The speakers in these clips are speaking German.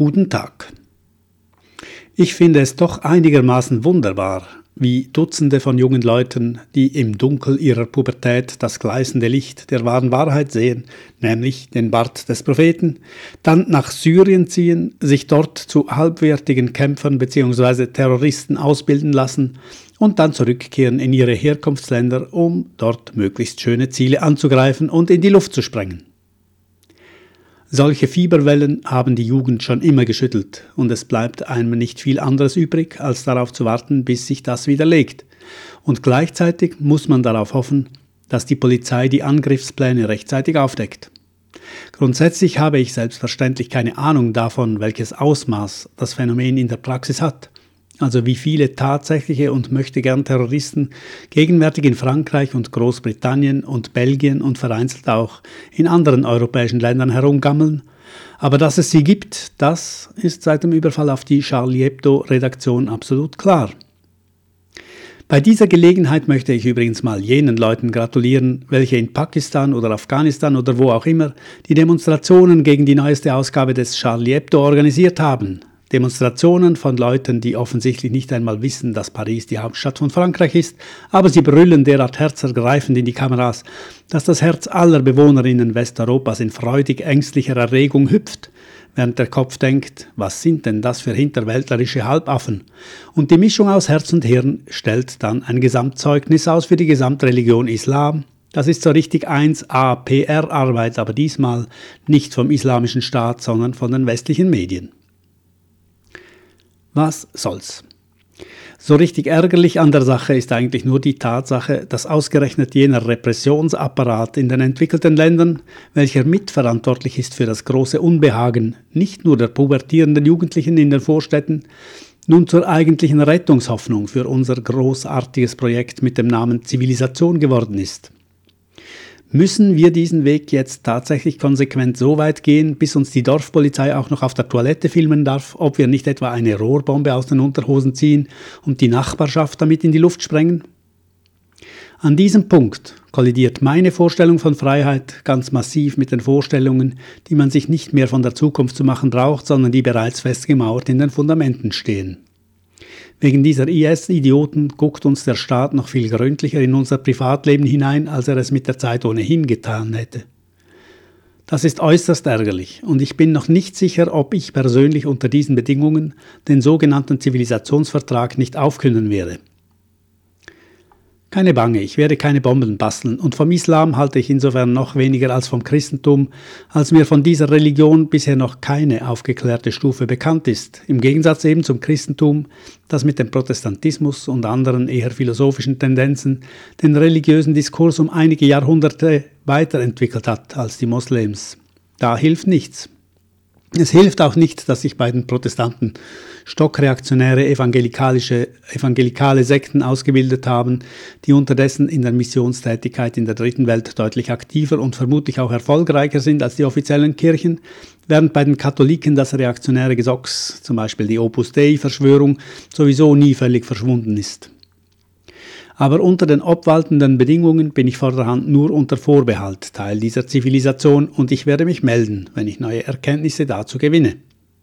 Guten Tag. Ich finde es doch einigermaßen wunderbar, wie Dutzende von jungen Leuten, die im Dunkel ihrer Pubertät das gleißende Licht der wahren Wahrheit sehen, nämlich den Bart des Propheten, dann nach Syrien ziehen, sich dort zu halbwertigen Kämpfern bzw. Terroristen ausbilden lassen und dann zurückkehren in ihre Herkunftsländer, um dort möglichst schöne Ziele anzugreifen und in die Luft zu sprengen. Solche Fieberwellen haben die Jugend schon immer geschüttelt und es bleibt einem nicht viel anderes übrig, als darauf zu warten, bis sich das widerlegt. Und gleichzeitig muss man darauf hoffen, dass die Polizei die Angriffspläne rechtzeitig aufdeckt. Grundsätzlich habe ich selbstverständlich keine Ahnung davon, welches Ausmaß das Phänomen in der Praxis hat. Also wie viele tatsächliche und möchtegern Terroristen gegenwärtig in Frankreich und Großbritannien und Belgien und vereinzelt auch in anderen europäischen Ländern herumgammeln. Aber dass es sie gibt, das ist seit dem Überfall auf die Charlie Hebdo-Redaktion absolut klar. Bei dieser Gelegenheit möchte ich übrigens mal jenen Leuten gratulieren, welche in Pakistan oder Afghanistan oder wo auch immer die Demonstrationen gegen die neueste Ausgabe des Charlie Hebdo organisiert haben. Demonstrationen von Leuten, die offensichtlich nicht einmal wissen, dass Paris die Hauptstadt von Frankreich ist, aber sie brüllen derart herzergreifend in die Kameras, dass das Herz aller Bewohnerinnen Westeuropas in freudig ängstlicher Erregung hüpft, während der Kopf denkt, was sind denn das für hinterwäldlerische Halbaffen? Und die Mischung aus Herz und Hirn stellt dann ein Gesamtzeugnis aus für die Gesamtreligion Islam. Das ist so richtig 1A PR-Arbeit, aber diesmal nicht vom Islamischen Staat, sondern von den westlichen Medien. Was soll's? So richtig ärgerlich an der Sache ist eigentlich nur die Tatsache, dass ausgerechnet jener Repressionsapparat in den entwickelten Ländern, welcher mitverantwortlich ist für das große Unbehagen nicht nur der pubertierenden Jugendlichen in den Vorstädten, nun zur eigentlichen Rettungshoffnung für unser großartiges Projekt mit dem Namen Zivilisation geworden ist. Müssen wir diesen Weg jetzt tatsächlich konsequent so weit gehen, bis uns die Dorfpolizei auch noch auf der Toilette filmen darf, ob wir nicht etwa eine Rohrbombe aus den Unterhosen ziehen und die Nachbarschaft damit in die Luft sprengen? An diesem Punkt kollidiert meine Vorstellung von Freiheit ganz massiv mit den Vorstellungen, die man sich nicht mehr von der Zukunft zu machen braucht, sondern die bereits festgemauert in den Fundamenten stehen. Wegen dieser IS-Idioten guckt uns der Staat noch viel gründlicher in unser Privatleben hinein, als er es mit der Zeit ohnehin getan hätte. Das ist äußerst ärgerlich und ich bin noch nicht sicher, ob ich persönlich unter diesen Bedingungen den sogenannten Zivilisationsvertrag nicht aufkünden werde. Keine Bange, ich werde keine Bomben basteln und vom Islam halte ich insofern noch weniger als vom Christentum, als mir von dieser Religion bisher noch keine aufgeklärte Stufe bekannt ist, im Gegensatz eben zum Christentum, das mit dem Protestantismus und anderen eher philosophischen Tendenzen den religiösen Diskurs um einige Jahrhunderte weiterentwickelt hat als die Moslems. Da hilft nichts. Es hilft auch nicht, dass sich bei den Protestanten stockreaktionäre evangelikale Sekten ausgebildet haben, die unterdessen in der Missionstätigkeit in der Dritten Welt deutlich aktiver und vermutlich auch erfolgreicher sind als die offiziellen Kirchen, während bei den Katholiken das reaktionäre Gesocks, zum Beispiel die Opus Dei-Verschwörung, sowieso nie völlig verschwunden ist. Aber unter den obwaltenden Bedingungen bin ich vorderhand nur unter Vorbehalt Teil dieser Zivilisation und ich werde mich melden, wenn ich neue Erkenntnisse dazu gewinne.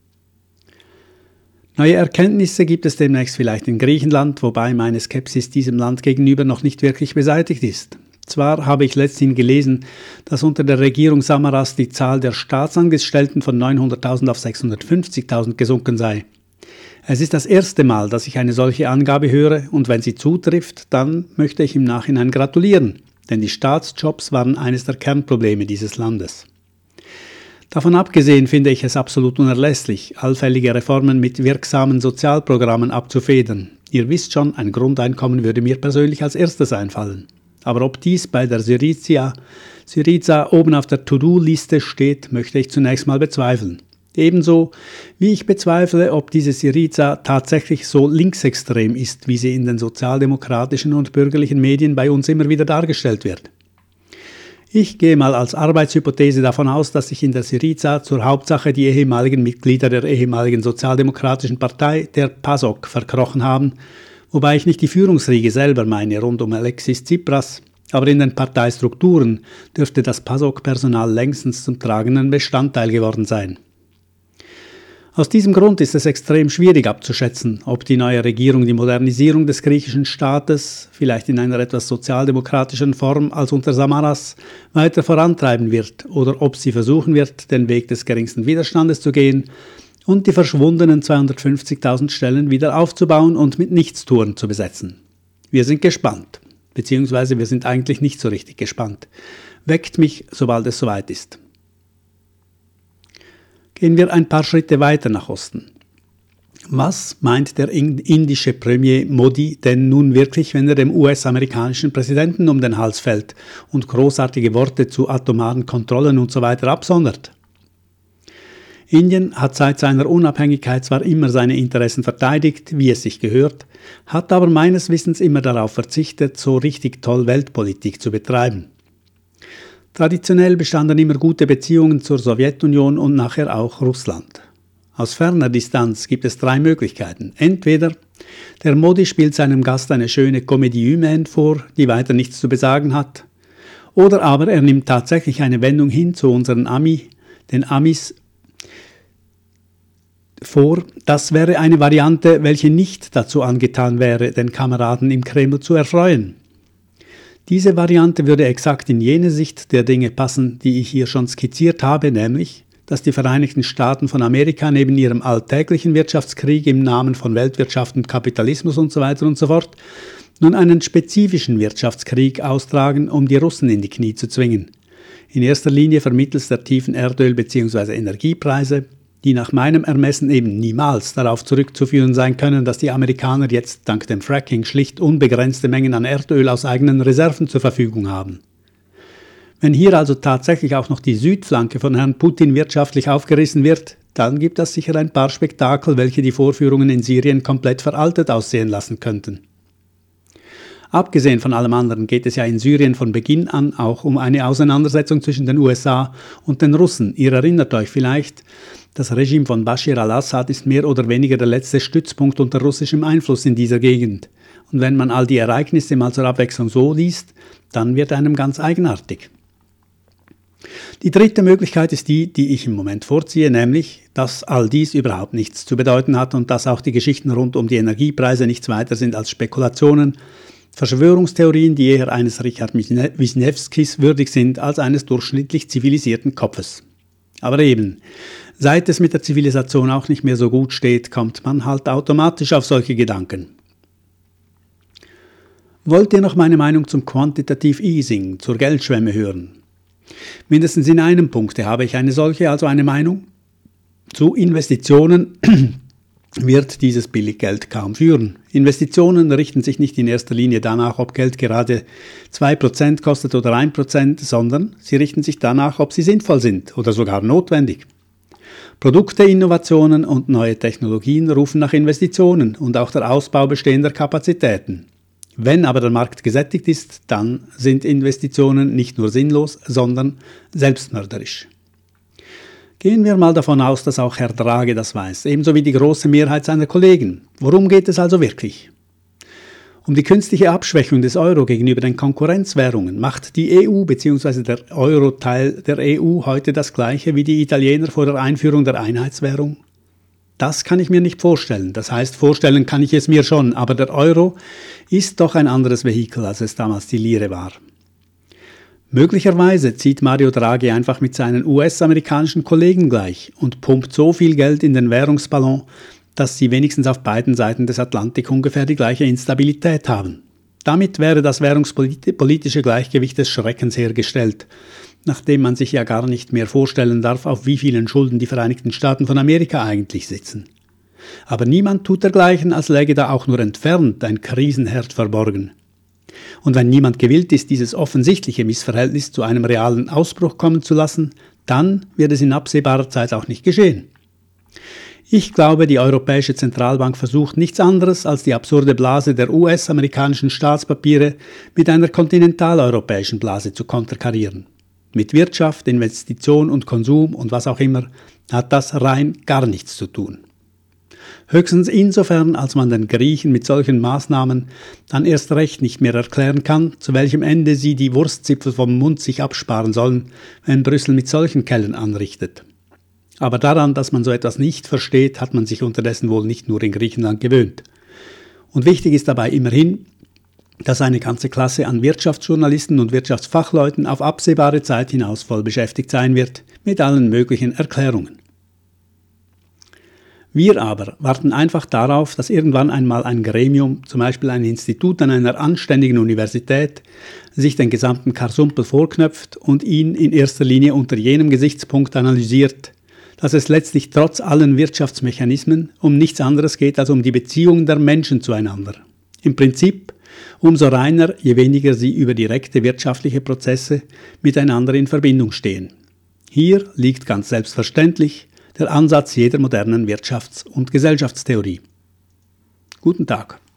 Neue Erkenntnisse gibt es demnächst vielleicht in Griechenland, wobei meine Skepsis diesem Land gegenüber noch nicht wirklich beseitigt ist. Zwar habe ich letzthin gelesen, dass unter der Regierung Samaras die Zahl der Staatsangestellten von 900.000 auf 650.000 gesunken sei. Es ist das erste Mal, dass ich eine solche Angabe höre und wenn sie zutrifft, dann möchte ich im Nachhinein gratulieren, denn die Staatsjobs waren eines der Kernprobleme dieses Landes. Davon abgesehen finde ich es absolut unerlässlich, allfällige Reformen mit wirksamen Sozialprogrammen abzufedern. Ihr wisst schon, ein Grundeinkommen würde mir persönlich als erstes einfallen. Aber ob dies bei der Syriza oben auf der To-Do-Liste steht, möchte ich zunächst mal bezweifeln. Ebenso wie ich bezweifle, ob diese Syriza tatsächlich so linksextrem ist, wie sie in den sozialdemokratischen und bürgerlichen Medien bei uns immer wieder dargestellt wird. Ich gehe mal als Arbeitshypothese davon aus, dass sich in der Syriza zur Hauptsache die ehemaligen Mitglieder der ehemaligen sozialdemokratischen Partei, der PASOK, verkrochen haben, wobei ich nicht die Führungsriege selber meine, rund um Alexis Tsipras, aber in den Parteistrukturen dürfte das PASOK-Personal längstens zum tragenden Bestandteil geworden sein. Aus diesem Grund ist es extrem schwierig abzuschätzen, ob die neue Regierung die Modernisierung des griechischen Staates, vielleicht in einer etwas sozialdemokratischen Form als unter Samaras, weiter vorantreiben wird oder ob sie versuchen wird, den Weg des geringsten Widerstandes zu gehen und die verschwundenen 250.000 Stellen wieder aufzubauen und mit Nichtstun zu besetzen. Wir sind gespannt, beziehungsweise wir sind eigentlich nicht so richtig gespannt. Weckt mich, sobald es soweit ist. Gehen wir ein paar Schritte weiter nach Osten. Was meint der indische Premier Modi denn nun wirklich, wenn er dem US-amerikanischen Präsidenten um den Hals fällt und großartige Worte zu atomaren Kontrollen usw. absondert? Indien hat seit seiner Unabhängigkeit zwar immer seine Interessen verteidigt, wie es sich gehört, hat aber meines Wissens immer darauf verzichtet, so richtig toll Weltpolitik zu betreiben. Traditionell bestanden immer gute Beziehungen zur Sowjetunion und nachher auch Russland. Aus ferner Distanz gibt es 3 Möglichkeiten. Entweder der Modi spielt seinem Gast eine schöne Comédie humaine vor, die weiter nichts zu besagen hat, oder aber er nimmt tatsächlich eine Wendung hin zu unseren den Amis vor. Das wäre eine Variante, welche nicht dazu angetan wäre, den Kameraden im Kreml zu erfreuen. Diese Variante würde exakt in jene Sicht der Dinge passen, die ich hier schon skizziert habe, nämlich, dass die Vereinigten Staaten von Amerika neben ihrem alltäglichen Wirtschaftskrieg im Namen von Weltwirtschaft und Kapitalismus usw. und so fort nun einen spezifischen Wirtschaftskrieg austragen, um die Russen in die Knie zu zwingen. In erster Linie vermittels der tiefen Erdöl- bzw. Energiepreise, die nach meinem Ermessen eben niemals darauf zurückzuführen sein können, dass die Amerikaner jetzt dank dem Fracking schlicht unbegrenzte Mengen an Erdöl aus eigenen Reserven zur Verfügung haben. Wenn hier also tatsächlich auch noch die Südflanke von Herrn Putin wirtschaftlich aufgerissen wird, dann gibt es sicher ein paar Spektakel, welche die Vorführungen in Syrien komplett veraltet aussehen lassen könnten. Abgesehen von allem anderen geht es ja in Syrien von Beginn an auch um eine Auseinandersetzung zwischen den USA und den Russen. Ihr erinnert euch vielleicht, das Regime von Bashar al-Assad ist mehr oder weniger der letzte Stützpunkt unter russischem Einfluss in dieser Gegend. Und wenn man all die Ereignisse mal zur Abwechslung so liest, dann wird einem ganz eigenartig. Die dritte Möglichkeit ist die, die ich im Moment vorziehe, nämlich, dass all dies überhaupt nichts zu bedeuten hat und dass auch die Geschichten rund um die Energiepreise nichts weiter sind als Spekulationen, Verschwörungstheorien, die eher eines Richard Wisniewskis würdig sind als eines durchschnittlich zivilisierten Kopfes. Aber eben, seit es mit der Zivilisation auch nicht mehr so gut steht, kommt man halt automatisch auf solche Gedanken. Wollt ihr noch meine Meinung zum Quantitative Easing, zur Geldschwemme hören? Mindestens in einem Punkt habe ich eine solche, also eine Meinung. Zu Investitionen wird dieses Billiggeld kaum führen. Investitionen richten sich nicht in erster Linie danach, ob Geld gerade 2% kostet oder 1%, sondern sie richten sich danach, ob sie sinnvoll sind oder sogar notwendig. Produkte, Innovationen und neue Technologien rufen nach Investitionen und auch der Ausbau bestehender Kapazitäten. Wenn aber der Markt gesättigt ist, dann sind Investitionen nicht nur sinnlos, sondern selbstmörderisch. Gehen wir mal davon aus, dass auch Herr Draghi das weiß, ebenso wie die große Mehrheit seiner Kollegen. Worum geht es also wirklich? Um die künstliche Abschwächung des Euro gegenüber den Konkurrenzwährungen. Macht die EU bzw. der Euro-Teil der EU heute das Gleiche wie die Italiener vor der Einführung der Einheitswährung? Das kann ich mir nicht vorstellen. Das heißt, vorstellen kann ich es mir schon, aber der Euro ist doch ein anderes Vehikel, als es damals die Lire war. Möglicherweise zieht Mario Draghi einfach mit seinen US-amerikanischen Kollegen gleich und pumpt so viel Geld in den Währungsballon, dass sie wenigstens auf beiden Seiten des Atlantik ungefähr die gleiche Instabilität haben. Damit wäre das währungspolitische Gleichgewicht des Schreckens hergestellt, nachdem man sich ja gar nicht mehr vorstellen darf, auf wie vielen Schulden die Vereinigten Staaten von Amerika eigentlich sitzen. Aber niemand tut dergleichen, als läge da auch nur entfernt ein Krisenherd verborgen. Und wenn niemand gewillt ist, dieses offensichtliche Missverhältnis zu einem realen Ausbruch kommen zu lassen, dann wird es in absehbarer Zeit auch nicht geschehen. Ich glaube, die Europäische Zentralbank versucht nichts anderes, als die absurde Blase der US-amerikanischen Staatspapiere mit einer kontinentaleuropäischen Blase zu konterkarieren. Mit Wirtschaft, Investition und Konsum und was auch immer hat das rein gar nichts zu tun. Höchstens insofern, als man den Griechen mit solchen Maßnahmen dann erst recht nicht mehr erklären kann, zu welchem Ende sie die Wurstzipfel vom Mund sich absparen sollen, wenn Brüssel mit solchen Kellen anrichtet. Aber daran, dass man so etwas nicht versteht, hat man sich unterdessen wohl nicht nur in Griechenland gewöhnt. Und wichtig ist dabei immerhin, dass eine ganze Klasse an Wirtschaftsjournalisten und Wirtschaftsfachleuten auf absehbare Zeit hinaus voll beschäftigt sein wird mit allen möglichen Erklärungen. Wir aber warten einfach darauf, dass irgendwann einmal ein Gremium, zum Beispiel ein Institut an einer anständigen Universität, sich den gesamten Karsumpel vorknöpft und ihn in erster Linie unter jenem Gesichtspunkt analysiert, dass es letztlich trotz allen Wirtschaftsmechanismen um nichts anderes geht als um die Beziehungen der Menschen zueinander. Im Prinzip umso reiner, je weniger sie über direkte wirtschaftliche Prozesse miteinander in Verbindung stehen. Hier liegt ganz selbstverständlich der Ansatz jeder modernen Wirtschafts- und Gesellschaftstheorie. Guten Tag.